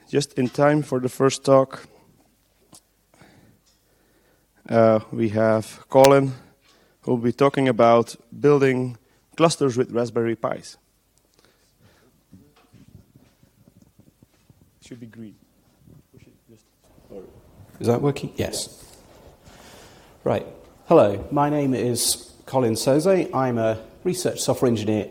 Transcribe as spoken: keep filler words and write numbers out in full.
just in time for the first talk. Uh, we have Colin, who will be talking about building clusters with Raspberry Pis. It should be green. Is that working? Yes. Right. Hello, my name is Colin Soze. I'm a research software engineer